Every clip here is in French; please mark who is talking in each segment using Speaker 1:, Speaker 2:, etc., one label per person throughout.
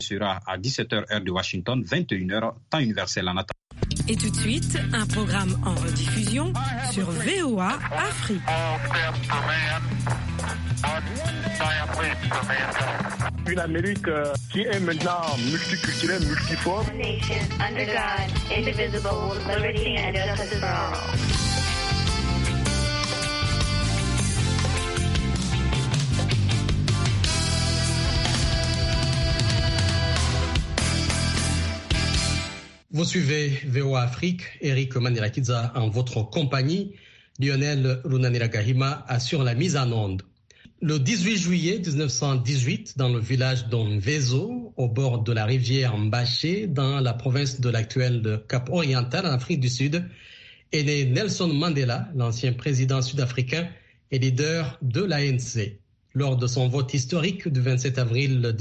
Speaker 1: sera à 17h heure de Washington, 21h temps universel en attendant.
Speaker 2: Et tout de suite, un programme en rediffusion sur VOA Afrique.
Speaker 3: Une Amérique qui est maintenant multiculturelle, multiforme.
Speaker 4: Nation under God, indivisible, with liberty and justice for all.
Speaker 5: Vous suivez VOA Afrique, Eric Manirakiza en votre compagnie. Lionel Runaniragahima assure la mise en onde. Le 18 juillet 1918, dans le village d'Onvezo, au bord de la rivière Mbaché, dans la province de l'actuel Cap-Oriental, en Afrique du Sud, est né Nelson Mandela, l'ancien président sud-africain et leader de l'ANC. Lors de son vote historique du 27 avril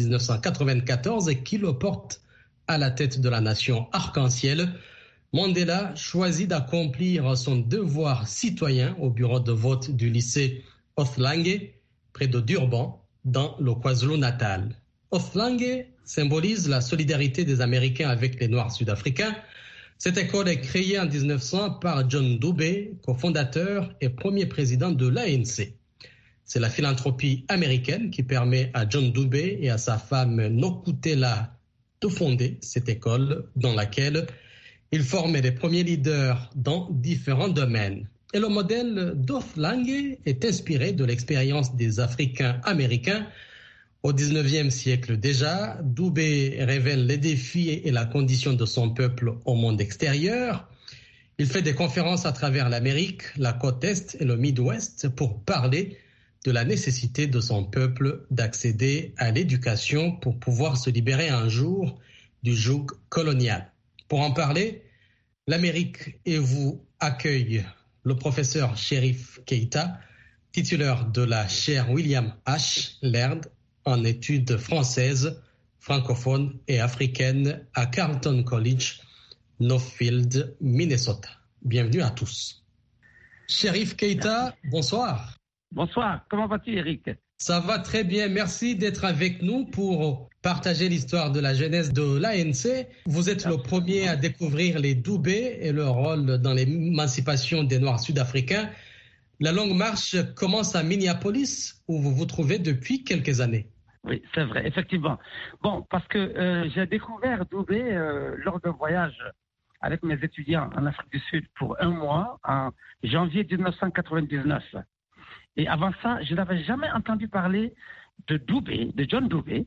Speaker 5: 1994 et qui le porte à la tête de la nation arc-en-ciel, Mandela choisit d'accomplir son devoir citoyen au bureau de vote du lycée Othlange, près de Durban, dans le KwaZulu-Natal. Othlange symbolise la solidarité des Américains avec les Noirs sud-africains. Cette école est créée en 1900 par John Dube, cofondateur et premier président de l'ANC. C'est la philanthropie américaine qui permet à John Dube et à sa femme Nokutela de fonder cette école dans laquelle il formait les premiers leaders dans différents domaines. Et le modèle d'Othlange est inspiré de l'expérience des Africains américains. Au XIXe siècle déjà, Dube révèle les défis et la condition de son peuple au monde extérieur. Il fait des conférences à travers l'Amérique, la côte Est et le Midwest pour parler de la nécessité de son peuple d'accéder à l'éducation pour pouvoir se libérer un jour du joug colonial. Pour en parler, l'Amérique et vous accueille le professeur Cherif Keita, titulaire de la chaire William H. Laird en études françaises, francophones et africaines à Carleton College, Northfield, Minnesota. Bienvenue à tous. Cherif Keita, bonsoir.
Speaker 6: Bonsoir, comment vas-tu Eric?
Speaker 5: Ça va très bien, merci d'être avec nous pour partager l'histoire de la jeunesse de l'ANC. Vous êtes le premier à découvrir les Dube et leur rôle dans l'émancipation des Noirs sud-africains. La longue marche commence à Minneapolis, où vous vous trouvez depuis quelques années.
Speaker 6: Oui, c'est vrai, effectivement. Bon, parce que j'ai découvert Dube lors d'un voyage avec mes étudiants en Afrique du Sud pour un mois, en janvier 1999. Et avant ça, je n'avais jamais entendu parler de Dube, de John Dube,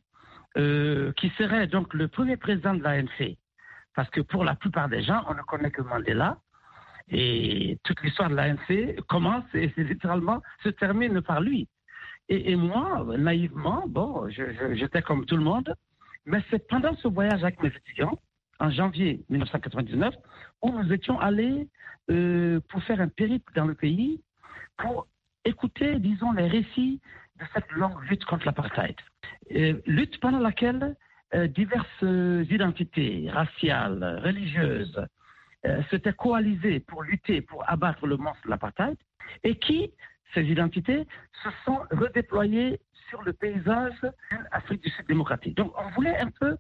Speaker 6: qui serait donc le premier président de l'ANC. Parce que pour la plupart des gens, on ne connaît que Mandela. Et toute l'histoire de l'ANC commence et littéralement se termine par lui. Et moi, naïvement, bon, j'étais comme tout le monde. Mais c'est pendant ce voyage avec mes étudiants, en janvier 1999, où nous étions allés pour faire un périple dans le pays pour écouter, disons, les récits de cette longue lutte contre l'apartheid. Lutte pendant laquelle diverses identités raciales, religieuses, s'étaient coalisées pour lutter, pour abattre le monstre de l'apartheid, et qui, ces identités, se sont redéployées sur le paysage d'une Afrique du Sud démocratique. Donc, on voulait un peu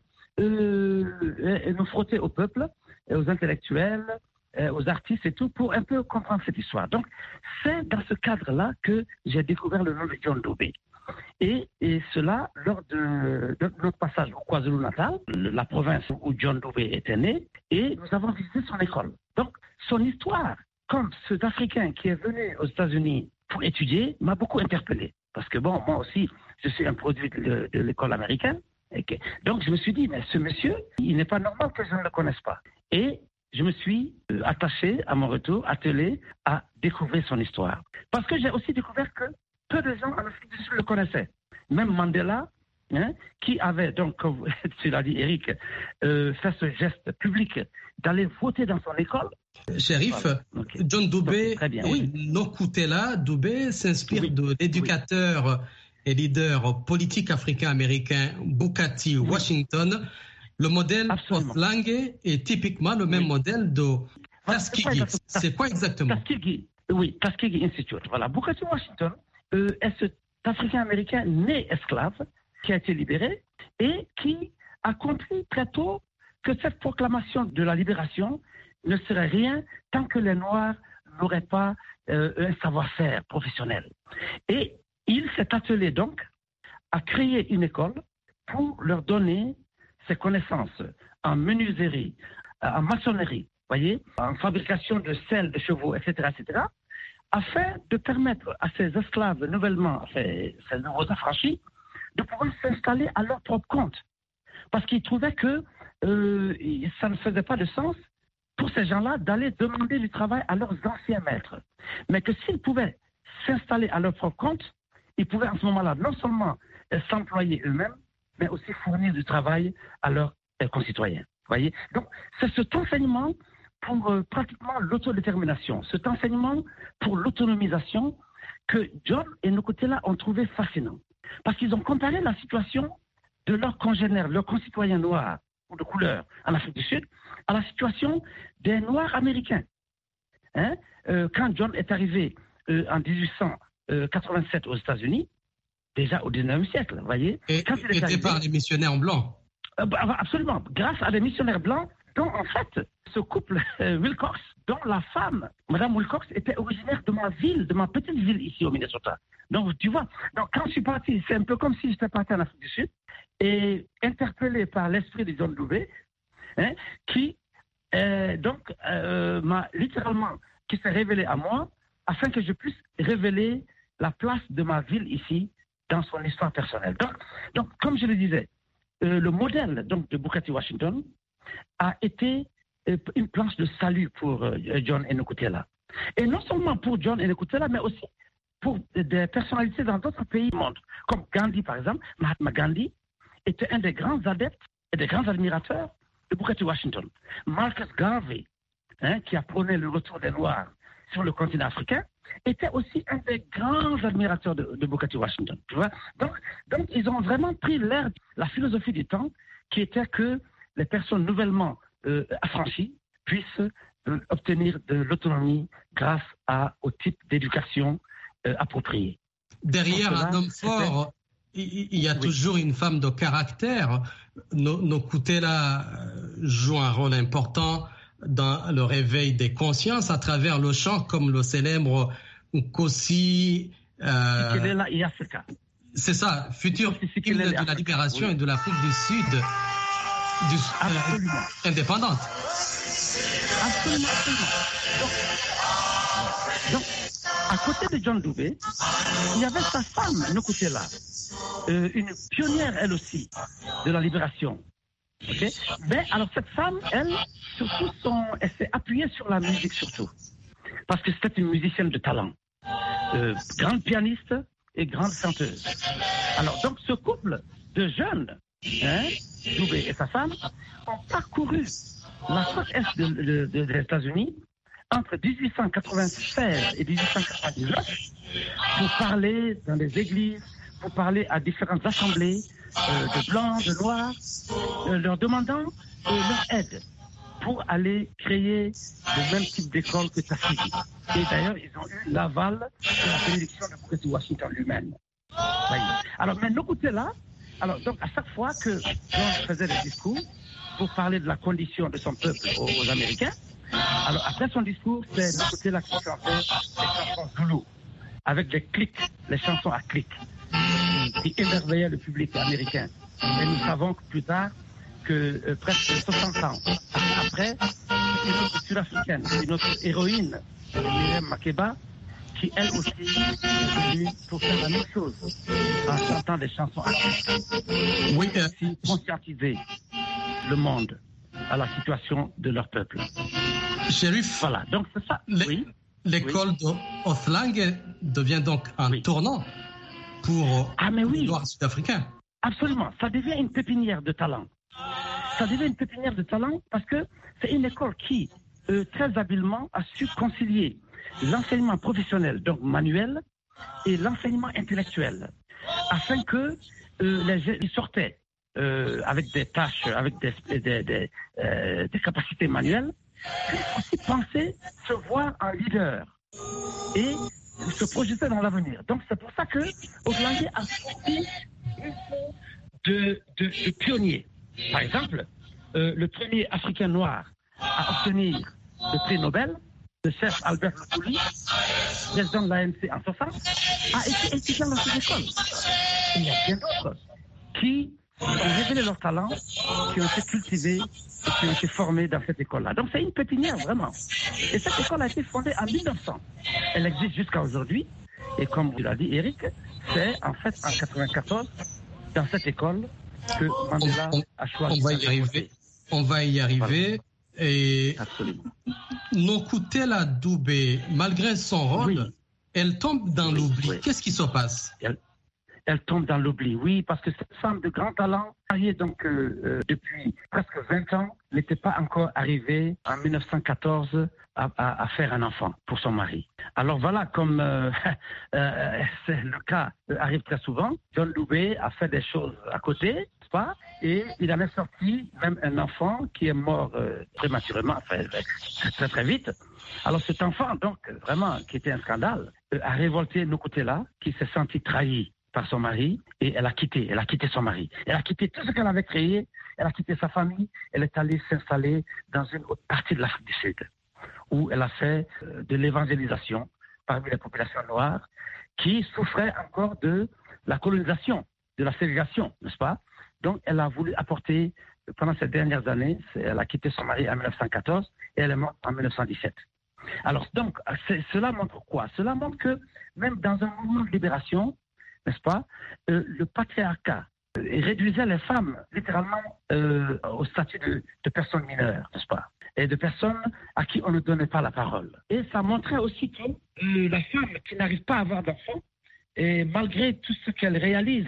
Speaker 6: nous frotter au peuple, aux intellectuels, aux artistes et tout, pour un peu comprendre cette histoire. Donc, c'est dans ce cadre-là que j'ai découvert le nom de John Dube. Et cela lors de notre passage au KwaZulu-Natal, la province où John Dube était né, et nous avons visité son école. Donc, son histoire, comme cet Africain qui est venu aux États-Unis pour étudier, m'a beaucoup interpellé. Parce que bon, moi aussi, je suis un produit de l'école américaine. Donc, je me suis dit, mais ce monsieur, il n'est pas normal que je ne le connaisse pas. Et je me suis attaché, à mon retour, attelé à découvrir son histoire. Parce que j'ai aussi découvert que peu de gens en Afrique du Sud le connaissaient. Même Mandela, qui avait, donc, comme tu l'as dit, Eric, fait ce geste public d'aller voter dans son école.
Speaker 5: Cherif, voilà. Okay. John Dube et Nokutela Dube s'inspirent de l'éducateur et leader politique africain-américain Booker T. Washington. Le modèle Othlange est typiquement le même modèle de Tuskegee. C'est quoi exactement?
Speaker 6: Tuskegee, oui, Tuskegee Institute. Voilà. Booker T. Washington est cet Africain-américain né esclave qui a été libéré et qui a compris très tôt que cette proclamation de la libération ne serait rien tant que les Noirs n'auraient pas un savoir-faire professionnel. Et il s'est attelé donc à créer une école pour leur donner ses connaissances en menuiserie, en maçonnerie, voyez, en fabrication de selles de chevaux, etc., afin de permettre à ces esclaves nouvellement, ces nouveaux affranchis, de pouvoir s'installer à leur propre compte. Parce qu'ils trouvaient que ça ne faisait pas de sens pour ces gens-là d'aller demander du travail à leurs anciens maîtres. Mais que s'ils pouvaient s'installer à leur propre compte, ils pouvaient en ce moment-là non seulement s'employer eux-mêmes, mais aussi fournir du travail à leurs concitoyens. Voyez. Donc, c'est cet enseignement pour pratiquement l'autodétermination, cet enseignement pour l'autonomisation que John et Nkutela ont trouvé fascinant. Parce qu'ils ont comparé la situation de leurs congénères, leurs concitoyens noirs ou de couleur en Afrique du Sud, à la situation des Noirs américains. Quand John est arrivé en 1887 aux États-Unis, déjà au 19e siècle, vous voyez.
Speaker 5: Et aidé par les missionnaires blancs.
Speaker 6: Absolument, grâce à des missionnaires blancs, dont en fait, ce couple Wilcox, dont la femme, Madame Wilcox, était originaire de ma ville, de ma petite ville ici au Minnesota. Donc, tu vois, donc, quand je suis parti, c'est un peu comme si j'étais parti en Afrique du Sud, et interpellé par l'esprit de John Dubé, qui, m'a littéralement, qui s'est révélé à moi, afin que je puisse révéler la place de ma ville ici, dans son histoire personnelle. Donc comme je le disais, le modèle donc, de Booker T. Washington a été une planche de salut pour John et Nkutela. Et non seulement pour John et Nkutela, mais aussi pour des personnalités dans d'autres pays du monde. Comme Gandhi, par exemple. Mahatma Gandhi était un des grands adeptes et des grands admirateurs de Booker T. Washington. Marcus Garvey, qui a prôné le retour des Noirs sur le continent africain, était aussi un des grands admirateurs de Booker T. Washington. Tu vois? Donc, ils ont vraiment pris l'air, la philosophie du temps, qui était que les personnes nouvellement affranchies puissent obtenir de l'autonomie grâce au type d'éducation approprié.
Speaker 5: Derrière un homme fort, il y a toujours une femme de caractère. Nkutela joue un rôle important dans le réveil des consciences à travers le chant comme le célèbre Nkosi. C'est ça, futur hymne de la libération et de l'Afrique du Sud indépendante.
Speaker 6: Absolument. Donc, à côté de John Dubé, il y avait sa femme, Nkutela, une pionnière elle aussi de la libération. Okay? Mais alors cette femme, elle s'est appuyée sur la musique surtout, parce que c'était une musicienne de talent, grande pianiste et grande chanteuse. Alors donc ce couple de jeunes, Dubé et sa femme, ont parcouru la côte est des États-Unis entre 1896 et 1899 pour parler dans les églises, pour parler à différentes assemblées de blancs, de noirs, leur demandant leur aide pour aller créer le même type d'école que Tuskegee. Et d'ailleurs, ils ont eu l'aval de la bénédiction de Booker T. Washington lui-même. Alors, mais Nkutela, donc à chaque fois que John faisait des discours pour parler de la condition de son peuple aux Américains, alors après son discours, c'est Nkutela qui chantait les chansons zoulou, avec des clics, les chansons à clics, qui émerveillaient le public américain. Et nous savons que plus tard, que presque 60 ans après, une autre sud-africaine, une autre héroïne, Miriam Makeba, qui elle aussi est venue pour faire la même chose en chantant des chansons artistiques.
Speaker 5: Oui,
Speaker 6: aussi conscientiser le monde à la situation de leur peuple.
Speaker 5: Shérif,
Speaker 6: voilà, donc c'est ça.
Speaker 5: L'école de Othlang devient donc un tournant pour les Noirs sud-africains.
Speaker 6: Absolument, ça devient une pépinière de talent. Ça devient une pépinière de talent parce que c'est une école qui, très habilement, a su concilier l'enseignement professionnel, donc manuel, et l'enseignement intellectuel, afin que ils sortaient avec des tâches, avec des capacités manuelles, puissent aussi penser, se voir en leader et se projeter dans l'avenir. Donc c'est pour ça que Othlang a sorti de pionniers. Par exemple, le premier Africain noir à obtenir le prix Nobel, le chef Albert Luthuli, président de l'ANC en 60, a été étudiant dans cette école. Et il y a bien d'autres qui ont révélé leur talent, qui ont été cultivés et qui ont été formés dans cette école-là. Donc c'est une pépinière, vraiment. Et cette école a été fondée en 1900. Elle existe jusqu'à aujourd'hui. Et comme vous l'a dit Eric, c'est en fait en 1994, dans cette école, que Mandela a choisi.
Speaker 5: On va y arriver.
Speaker 6: Voilà.
Speaker 5: Et
Speaker 6: absolument.
Speaker 5: Nokutela Dube, malgré son rôle, elle tombe dans l'oubli.
Speaker 6: Oui.
Speaker 5: Qu'est-ce qui se passe?
Speaker 6: Elle tombe dans l'oubli, oui, parce que cette femme de grand talent, mariée donc depuis presque 20 ans, n'était pas encore arrivée en 1914 à faire un enfant pour son mari. Alors voilà, comme c'est le cas arrive très souvent, John Dube a fait des choses à côté, n'est-ce pas? Et il en est sorti même un enfant qui est mort prématurément, enfin, très très vite. Alors cet enfant, donc vraiment, qui était un scandale, a révolté Nokutela, qui s'est senti trahi par son mari, et elle a quitté son mari. Elle a quitté tout ce qu'elle avait créé, elle a quitté sa famille, elle est allée s'installer dans une autre partie de l'Afrique du Sud, où elle a fait de l'évangélisation parmi les populations noires, qui souffraient encore de la colonisation, de la ségrégation, n'est-ce pas? Donc elle a voulu apporter, pendant ces dernières années, elle a quitté son mari en 1914, et elle est morte en 1917. Alors donc, cela montre quoi? Cela montre que même dans un mouvement de libération, n'est-ce pas, le patriarcat réduisait les femmes littéralement au statut de personnes mineures, n'est-ce pas, et de personnes à qui on ne donnait pas la parole. Et ça montrait aussi que la femme qui n'arrive pas à avoir d'enfant, et malgré tout ce qu'elle réalise,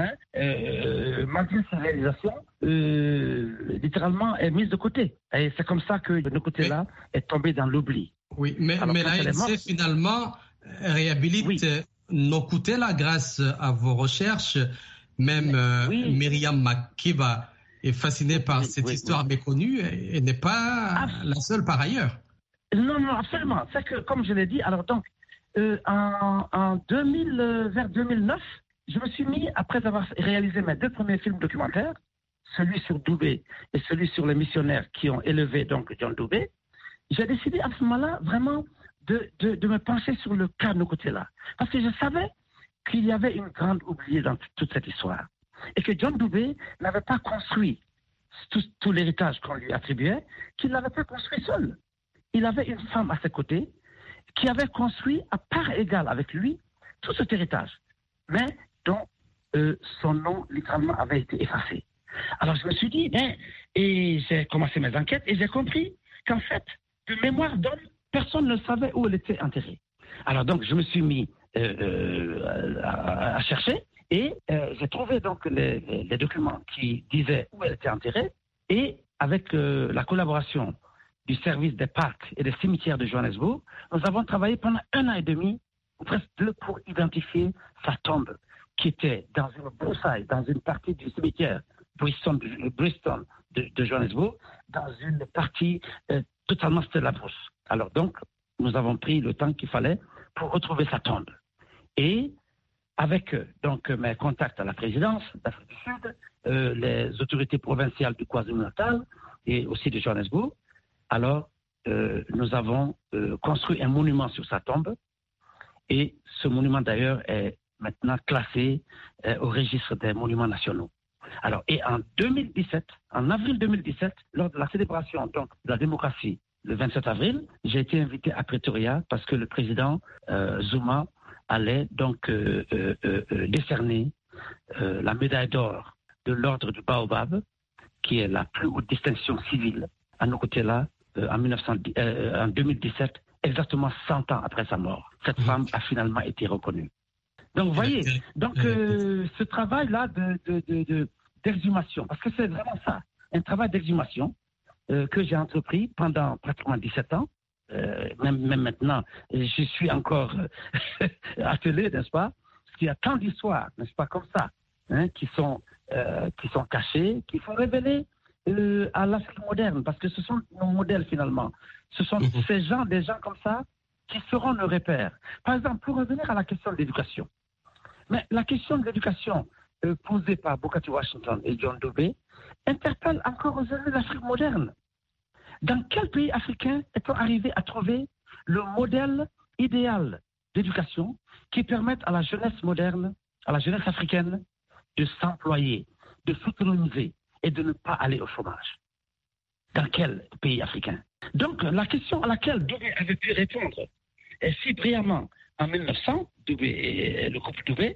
Speaker 6: malgré ses réalisations, littéralement est mise de côté. Et c'est comme ça que de côté-là est tombé dans l'oubli.
Speaker 5: Oui, mais l'ANC finalement réhabilite Nokutela grâce à vos recherches. Même Myriam Makeba est fascinée par cette histoire méconnue et n'est pas la seule par ailleurs.
Speaker 6: Non, absolument. C'est que, comme je l'ai dit, alors donc, vers 2009, je me suis mis, après avoir réalisé mes 2 premiers films documentaires, celui sur Dube et celui sur les missionnaires qui ont élevé donc John Dube, j'ai décidé à ce moment-là vraiment de me pencher sur le cas de Nokutela. Parce que je savais qu'il y avait une grande oubliée dans toute cette histoire. Et que John Dube n'avait pas construit tout l'héritage qu'on lui attribuait, qu'il n'avait pas construit seul. Il avait une femme à ses côtés qui avait construit à part égale avec lui tout cet héritage, mais dont son nom littéralement avait été effacé. Alors je me suis dit, et j'ai commencé mes enquêtes et j'ai compris qu'en fait, de mémoire d'homme, personne ne savait où elle était enterrée. Alors donc je me suis mis à chercher et j'ai trouvé donc les documents qui disaient où elle était enterrée, et avec la collaboration du service des parcs et des cimetières de Johannesburg, nous avons travaillé pendant 1 an et demi, ou presque 2, pour identifier sa tombe, qui était dans une broussaille, dans une partie du cimetière Bristol de Johannesburg, dans une partie totalement c'était la brousse. Alors donc, nous avons pris le temps qu'il fallait pour retrouver sa tombe. Et avec donc mes contacts à la présidence d'Afrique du Sud, les autorités provinciales du KwaZulu-Natal et aussi de Johannesburg, alors nous avons construit un monument sur sa tombe, et ce monument d'ailleurs est maintenant classé au registre des monuments nationaux. Alors, et en avril 2017, lors de la célébration donc, de la démocratie, le 27 avril, j'ai été invité à Pretoria parce que le président Zuma allait donc décerner la médaille d'or de l'ordre du Baobab, qui est la plus haute distinction civile à Nokutela en 2017, exactement 100 ans après sa mort. Cette femme a finalement été reconnue. Donc, vous voyez, ce travail-là d'exhumation, parce que c'est vraiment ça, un travail d'exhumation que j'ai entrepris pendant pratiquement 17 ans. Même maintenant, je suis encore attelé, n'est-ce pas? Parce qu'il y a tant d'histoires, n'est-ce pas, comme ça, qui sont cachées, qu'il faut révéler à l'Afrique moderne, parce que ce sont nos modèles finalement. Ce sont des gens comme ça qui seront nos repères. Par exemple, pour revenir à la question de l'éducation. Mais la question de l'éducation posés par Booker T. Washington et John Dubé interpellent encore aujourd'hui l'Afrique moderne. Dans quel pays africain est-on arrivé à trouver le modèle idéal d'éducation qui permette à la jeunesse moderne, à la jeunesse africaine, de s'employer, de s'autonomiser et de ne pas aller au chômage? Dans quel pays africain? Donc, la question à laquelle Dubé avait pu répondre si brillamment en 1900, le couple Dubé,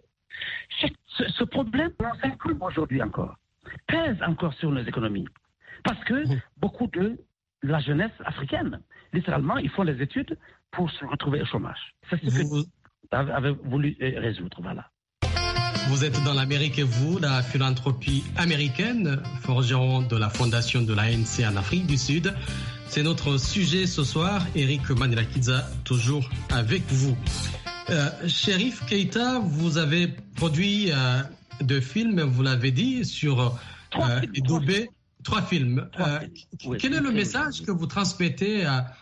Speaker 6: ce problème nous incombe aujourd'hui encore, pèse encore sur nos économies. Parce que beaucoup de la jeunesse africaine, littéralement, ils font les études pour se retrouver au chômage. C'est ce que vous avez voulu résoudre, voilà.
Speaker 5: Vous êtes dans l'Amérique et vous, la philanthropie américaine, forgeron de la fondation de l'ANC en Afrique du Sud. C'est notre sujet ce soir. Eric Manirakidza, toujours avec vous. Cherif Keita, vous avez produit 2 films, vous l'avez dit, sur Dubé. 3 films. Quel est le message que vous transmettez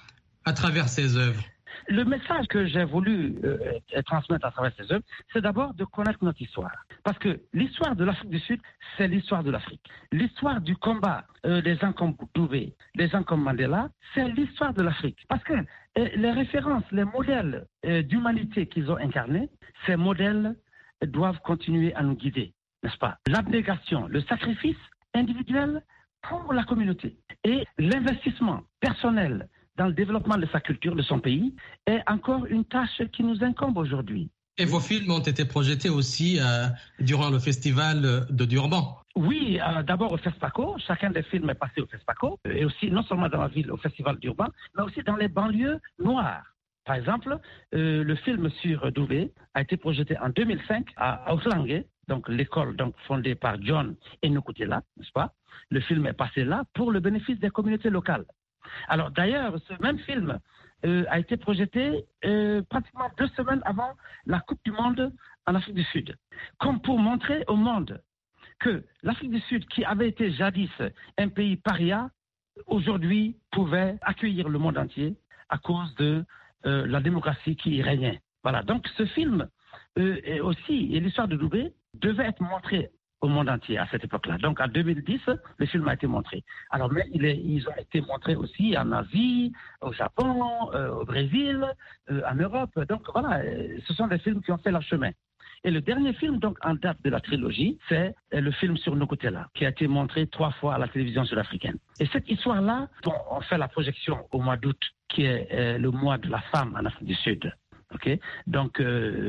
Speaker 5: à travers ces œuvres?
Speaker 6: Le message que j'ai voulu transmettre à travers ces œuvres, c'est d'abord de connaître notre histoire. Parce que l'histoire de l'Afrique du Sud, c'est l'histoire de l'Afrique. L'histoire du combat des gens comme Dubé, des gens comme Mandela, c'est l'histoire de l'Afrique. Parce que les références, les modèles d'humanité qu'ils ont incarnés, ces modèles doivent continuer à nous guider, n'est-ce pas? L'abnégation, le sacrifice individuel pour la communauté et l'investissement personnel dans le développement de sa culture, de son pays, est encore une tâche qui nous incombe aujourd'hui.
Speaker 5: Et vos films ont été projetés aussi durant le festival de Durban.
Speaker 6: Oui, d'abord au FESPACO. Chacun des films est passé au FESPACO, et aussi non seulement dans la ville, au festival d'Urban, mais aussi dans les banlieues noires. Par exemple, le film sur Dubé a été projeté en 2005 à Auflange, donc l'école fondée par John Enokutela, n'est-ce pas? Le film est passé là pour le bénéfice des communautés locales. Alors d'ailleurs, ce même film a été projeté pratiquement 2 semaines avant la Coupe du Monde en Afrique du Sud, comme pour montrer au monde que l'Afrique du Sud, qui avait été jadis un pays paria, aujourd'hui pouvait accueillir le monde entier à cause de la démocratie qui y régnait. Voilà, donc ce film et l'histoire de Dubé devait être montré au monde entier à cette époque-là. Donc en 2010, le film a été montré. Alors mais ils ont été montrés aussi en Asie, au Japon, au Brésil, en Europe. Donc voilà, ce sont des films qui ont fait leur chemin. Et le dernier film, donc en date de la trilogie, c'est le film sur Nokutela, qui a été montré 3 fois à la télévision sud-africaine. Et cette histoire-là, on fait la projection au mois d'août, qui est le mois de la femme en Afrique du Sud. Okay? Donc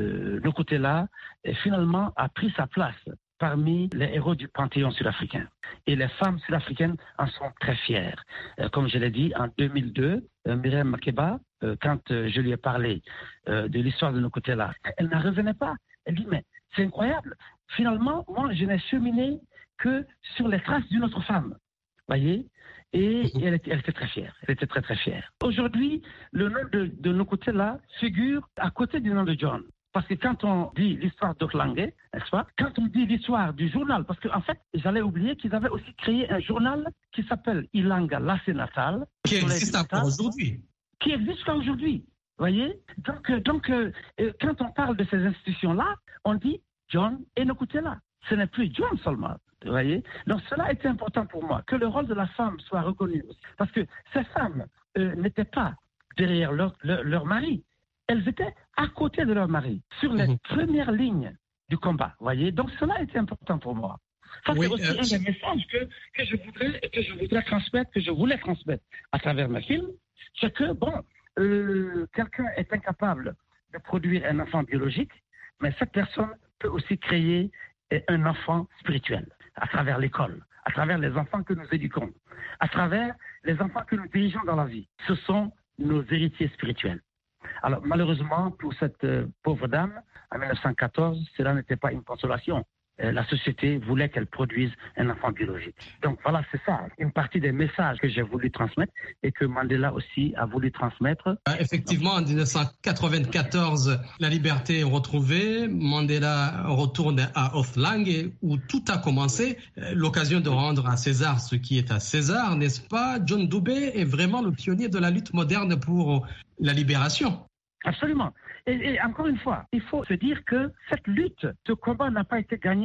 Speaker 6: Nokutela, finalement, a pris sa place parmi les héros du panthéon sud-africain. Et les femmes sud-africaines en sont très fières. Comme je l'ai dit, en 2002, Myriam Makeba, quand je lui ai parlé de l'histoire de Nokutela, elle n'en revenait pas. Elle dit, mais c'est incroyable. Finalement, moi, je n'ai cheminé que sur les traces d'une autre femme. Voyez? Et elle était très fière. Elle était très, très fière. Aujourd'hui, le nom de Nokutela figure à côté du nom de John. Parce que quand on dit l'histoire d'Oklange, n'est-ce pas? Quand on dit l'histoire du journal, parce qu'en fait, j'allais oublier qu'ils avaient aussi créé un journal qui s'appelle Ilanga Lassé Natal.
Speaker 5: Qui existe encore aujourd'hui.
Speaker 6: Qui existe encore aujourd'hui. Voyez? Donc, quand on parle de ces institutions-là, on dit John Enokutela. Ce n'est plus John seulement. Vous voyez? Donc, cela était important pour moi, que le rôle de la femme soit reconnu aussi. Parce que ces femmes n'étaient pas derrière leur mari. Elles étaient à côté de leur mari, sur les premières lignes du combat. Voyez? Donc, cela était important pour moi. Ça, c'est aussi un des messages que je voudrais transmettre, que je voulais transmettre à travers mes films. C'est que, quelqu'un est incapable de produire un enfant biologique, mais cette personne peut aussi créer un enfant spirituel à travers l'école, à travers les enfants que nous éduquons, à travers les enfants que nous dirigeons dans la vie. Ce sont nos héritiers spirituels. Alors malheureusement, pour cette pauvre dame, en 1914, cela n'était pas une consolation. La société voulait qu'elle produise un enfant biologique. Donc voilà, c'est ça, une partie des messages que j'ai voulu transmettre et que Mandela aussi a voulu transmettre.
Speaker 5: Effectivement, en 1994, la liberté est retrouvée. Mandela retourne à Auflange où tout a commencé. L'occasion de rendre à César ce qui est à César, n'est-ce pas? John Dubé est vraiment le pionnier de la lutte moderne pour la libération.
Speaker 6: Absolument. Et encore une fois, il faut se dire que cette lutte, ce combat n'a pas été gagné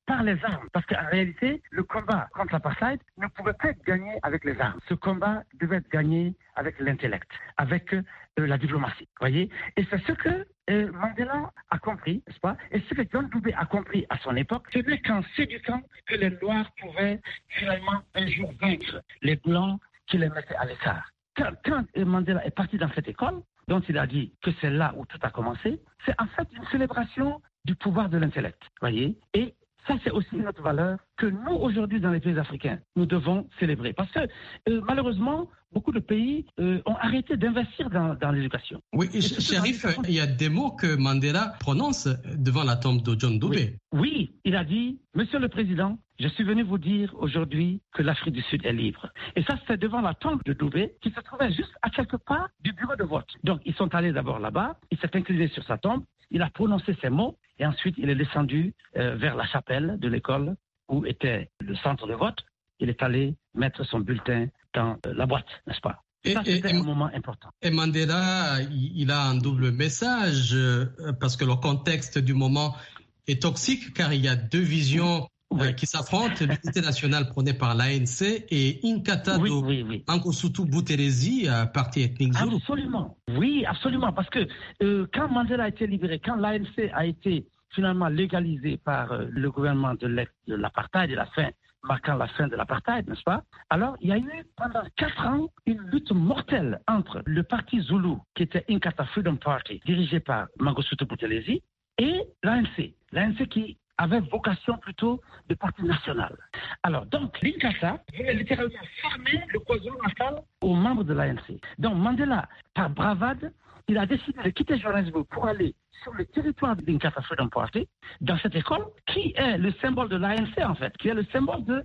Speaker 6: par les armes. Parce qu'en réalité, le combat contre l'apartheid ne pouvait pas être gagné avec les armes. Ce combat devait être gagné avec l'intellect, avec la diplomatie. Voyez. Et c'est ce que Mandela a compris, n'est-ce pas? Et ce que John Dubé a compris à son époque, ce n'est qu'en s'éduquant que les Noirs pouvaient finalement un jour vaincre les Blancs qui les mettaient à l'écart. Quand Mandela est parti dans cette école, dont il a dit que c'est là où tout a commencé, c'est en fait une célébration du pouvoir de l'intellect, voyez. Et ça, c'est aussi une autre valeur que nous, aujourd'hui, dans les pays africains, nous devons célébrer. Parce que, malheureusement, beaucoup de pays ont arrêté d'investir dans l'éducation.
Speaker 5: Oui, Chérif, il y a des mots que Mandela prononce devant la tombe de John Dubé.
Speaker 6: Oui, il a dit « Monsieur le Président, je suis venu vous dire aujourd'hui que l'Afrique du Sud est libre. » Et ça, c'était devant la tombe de Dubé, qui se trouvait juste à quelques pas du bureau de vote. Donc, ils sont allés d'abord là-bas, il s'est incliné sur sa tombe, il a prononcé ces mots, et ensuite, il est descendu vers la chapelle de l'école où était le centre de vote. Il est allé mettre son bulletin dans la boîte, n'est-ce pas? Ça, c'était un moment important.
Speaker 5: Et Mandela, il a un double message parce que le contexte du moment est toxique, car il y a deux visions qui s'affrontent. L'unité nationale prônée par l'ANC et Inkatha Mangosuthu Buthelezi, parti ethnique Zoulou.
Speaker 6: Absolument. Oui, absolument. Parce que quand Mandela a été libéré, quand l'ANC a été finalement légalisé par le gouvernement de l'apartheid et marquant la fin de l'apartheid, n'est-ce pas? Alors, il y a eu pendant 4 ans une lutte mortelle entre le parti Zoulou, qui était Inkatha Freedom Party, dirigé par Mangosuthu Buthelezi, et l'ANC. L'ANC qui avait vocation plutôt de parti national. Alors, donc, l'Inkatha voulait littéralement fermer le KwaZulu-Natal aux membres de l'ANC. Donc, Mandela, par bravade, il a décidé de quitter Johannesburg pour aller sur le territoire de l'Inkatha Freedom Party, dans cette école, qui est le symbole de l'ANC, en fait, qui est le symbole de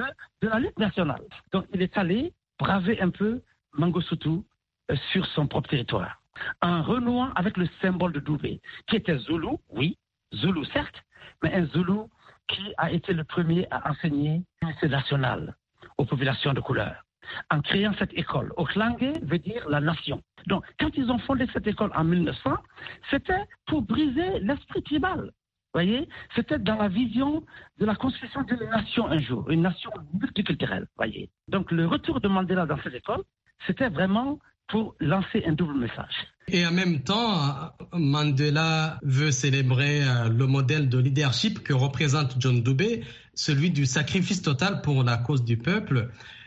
Speaker 6: la lutte nationale. Donc, il est allé braver un peu Mangosuthu sur son propre territoire, en renouant avec le symbole de Dubé, qui était Zoulou, oui, Zoulou certes, mais un Zoulou qui a été le premier à enseigner l'unité nationale aux populations de couleur, en créant cette école. Oklange veut dire la nation. Donc, quand ils ont fondé cette école en 1900, c'était pour briser l'esprit tribal. Voyez, c'était dans la vision de la construction d'une nation un jour, une nation multiculturelle. Voyez. Donc, le retour de Mandela dans cette école, c'était vraiment pour lancer un double message.
Speaker 5: Et en même temps, Mandela veut célébrer le modèle de leadership que représente John Dubé, celui du sacrifice total pour la cause du peuple.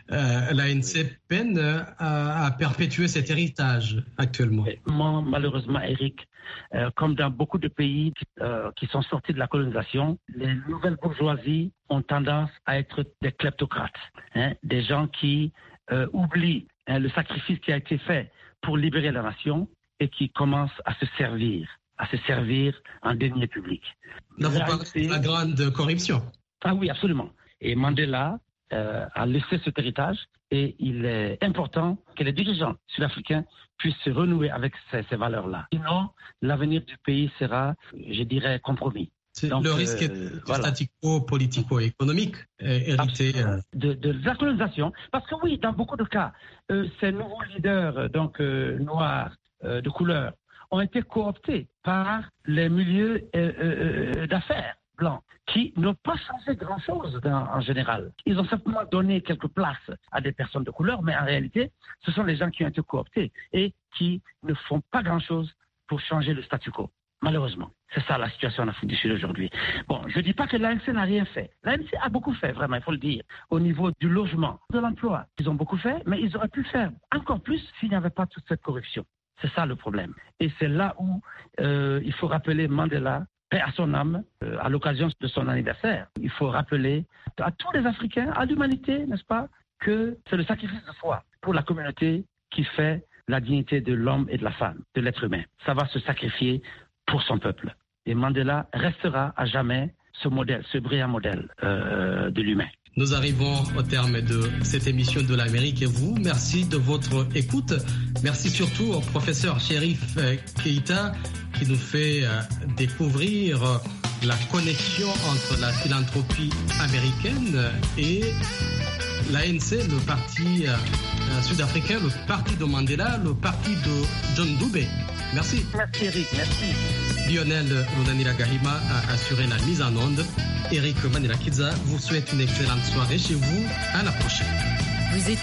Speaker 5: L'ANC peine à perpétuer cet héritage actuellement.
Speaker 6: Malheureusement, Eric, comme dans beaucoup de pays qui sont sortis de la colonisation, les nouvelles bourgeoisies ont tendance à être des kleptocrates, des gens qui oublient le sacrifice qui a été fait pour libérer la nation et qui commencent à se servir en deniers publics.
Speaker 5: Là, vous parlez de la grande corruption.
Speaker 6: Ah oui, absolument. Et Mandela a laissé cet héritage et il est important que les dirigeants sud-africains puissent se renouer avec ces valeurs-là. Sinon, l'avenir du pays sera, je dirais, compromis.
Speaker 5: Donc, le risque est statico-politico-économique hérité
Speaker 6: de la colonisation. Parce que oui, dans beaucoup de cas, ces nouveaux leaders noirs de couleur ont été cooptés par les milieux d'affaires blancs qui n'ont pas changé grand-chose en général. Ils ont simplement donné quelques places à des personnes de couleur, mais en réalité, ce sont les gens qui ont été cooptés et qui ne font pas grand-chose pour changer le statu quo. Malheureusement, c'est ça la situation en Afrique du Sud aujourd'hui. Bon, je ne dis pas que l'ANC n'a rien fait. L'ANC a beaucoup fait, vraiment, il faut le dire, au niveau du logement, de l'emploi. Ils ont beaucoup fait, mais ils auraient pu faire encore plus s'il n'y avait pas toute cette corruption. C'est ça le problème. Et c'est là où il faut rappeler Mandela, paix à son âme, à l'occasion de son anniversaire. Il faut rappeler à tous les Africains, à l'humanité, n'est-ce pas, que c'est le sacrifice de foi pour la communauté qui fait la dignité de l'homme et de la femme, de l'être humain. Ça va se sacrifier pour son peuple. Et Mandela restera à jamais ce modèle, ce brillant modèle de l'humain.
Speaker 5: Nous arrivons au terme de cette émission de l'Amérique et vous, merci de votre écoute. Merci surtout au professeur Chérif Keïta qui nous fait découvrir la connexion entre la philanthropie américaine et l'ANC, le parti sud-africain, le parti de Mandela, le parti de John Dubé. Merci.
Speaker 6: Merci Eric, merci.
Speaker 5: Lionel Runaniragahima a assuré la mise en onde. Eric Manirakidza vous souhaite une excellente soirée chez vous. À la prochaine.
Speaker 2: Vous étiez